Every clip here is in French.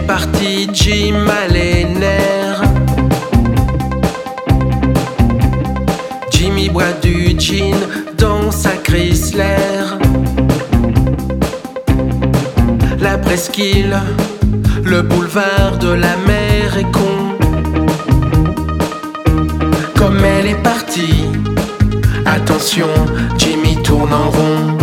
parti, Jim a les nerfs. Jimmy boit du gin dans sa Chrysler. La presqu'île, le boulevard de la mer est con. Comme elle est partie, attention, Jimmy tourne en rond.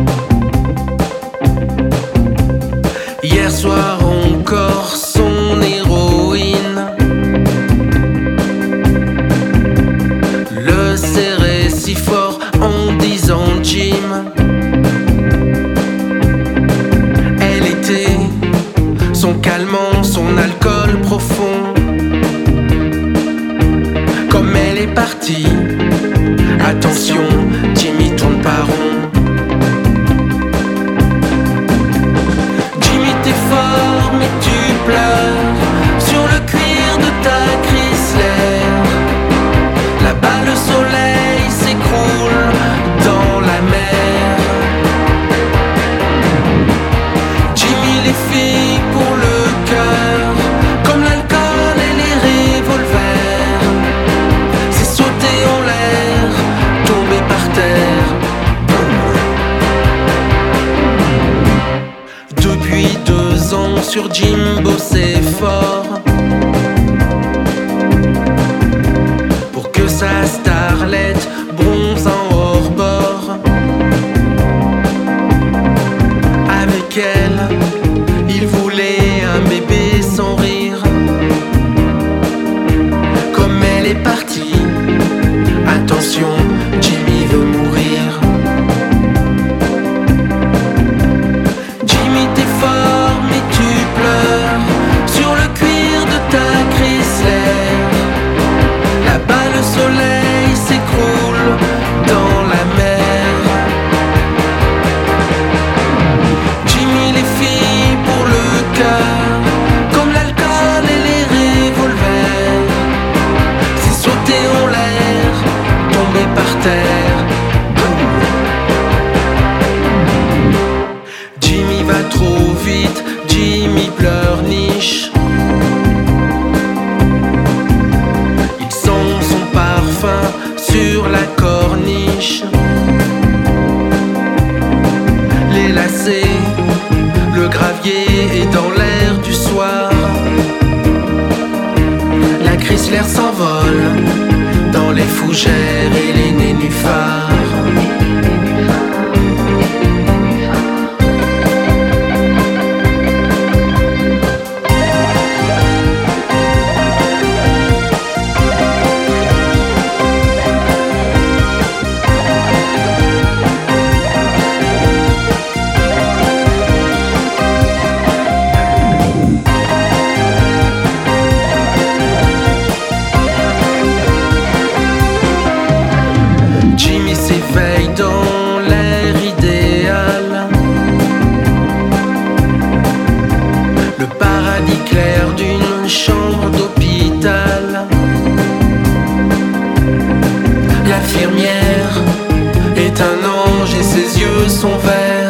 Hier soir encore son héroïne le serrait si fort en disant Jim. Elle était son calmant, son alcool profond. Comme elle est partie, attention, Jimmy tourne pas rond. Mais tu pleures sur le cuir de ta Chrysler. Là-bas le soleil s'écroule dans la mer. Jimmy les filles pour le cœur, comme l'alcool et les revolvers. C'est sauter en l'air, tomber par terre. Depuis 2 ans sur Jimbo c'est fort pour que sa starlette bronze en hors-bord. Avec elle, il voulait un bébé sans rire. Comme elle est partie, attention, Jimmy veut mourir. Jimmy t'es fort mais tu pleures sur le cuir de ta Chrysler. Là-bas le soleil s'écroule dans la mer. Jimmy les filles pour le cœur, comme l'alcool et les revolvers. C'est sauter en l'air, tomber par terre. Jimmy va trop vite, Jimmy pleurniche. Il sent son parfum sur la corniche. Les lacets, le gravier est dans l'air du soir. La Chrysler s'envole dans les fougères et les nénuphars. Jimmy s'éveille dans l'air idéal, le paradis clair d'une chambre d'hôpital. L'infirmière est un ange et ses yeux sont verts.